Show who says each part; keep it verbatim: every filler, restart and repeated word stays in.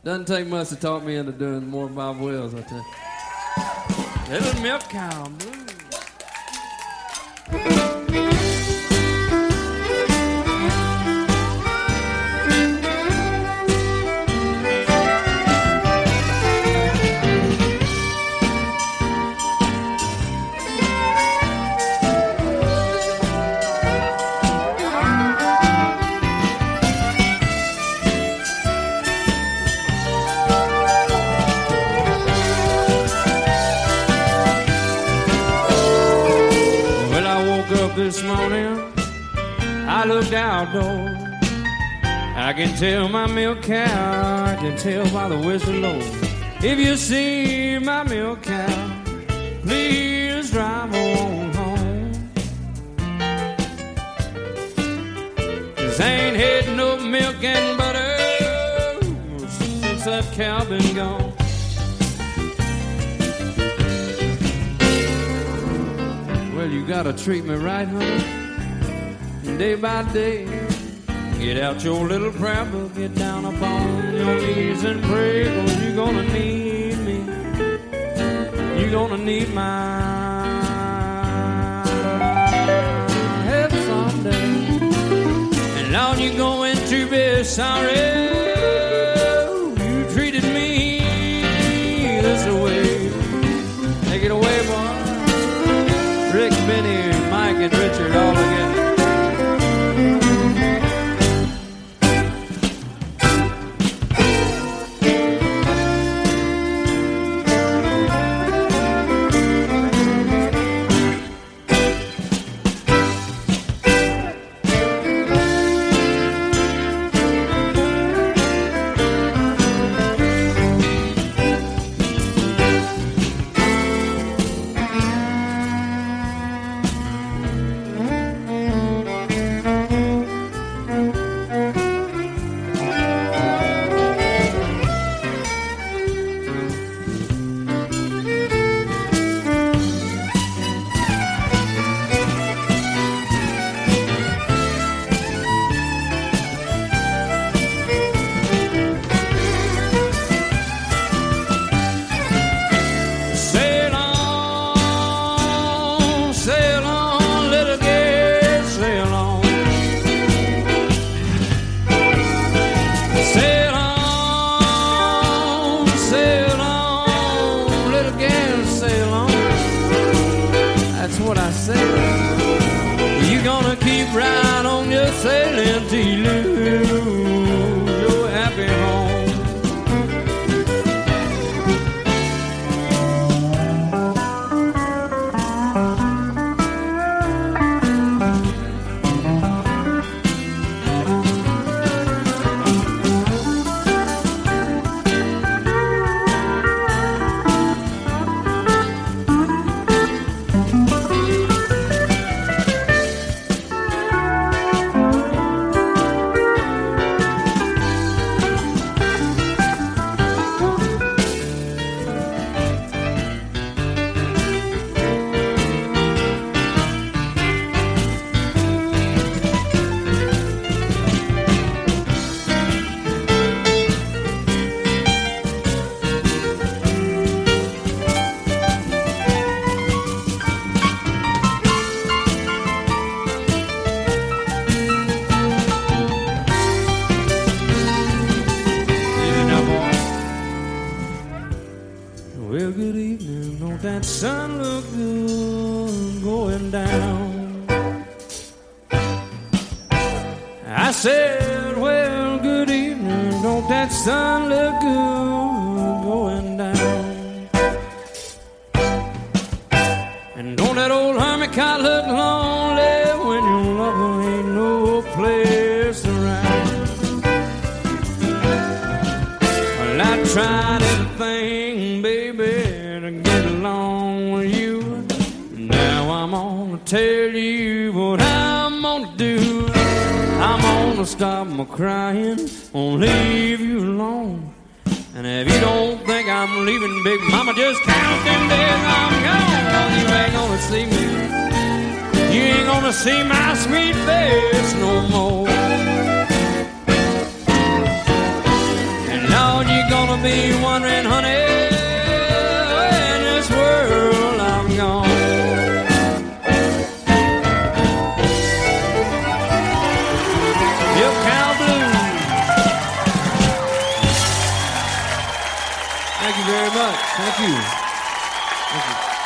Speaker 1: Doesn't take much to talk me into doing more Bob Wills, I tell you. Little Milk Cow Blues. This morning, I looked outdoors. I can tell my milk cow, I can tell by the whistle low. If you see my milk cow, please drive on home. 'Cause I ain't had no milk and butter since that cow been gone. Well, you gotta treat me right, honey, day by day. Get out your little prayer book, get down upon your knees and pray, 'cause you're gonna need me. You're gonna need my help someday. And Lord, you're going to be sorry you treated me this way. Take it away, boy. Rick, Benny, Mike, and Richard all together.
Speaker 2: See my sweet face no more. And Lord,
Speaker 1: And you're gonna be wondering, honey, where in this world I'm gone. Yep, Cow Blues. Thank you very much. Thank you. Thank you.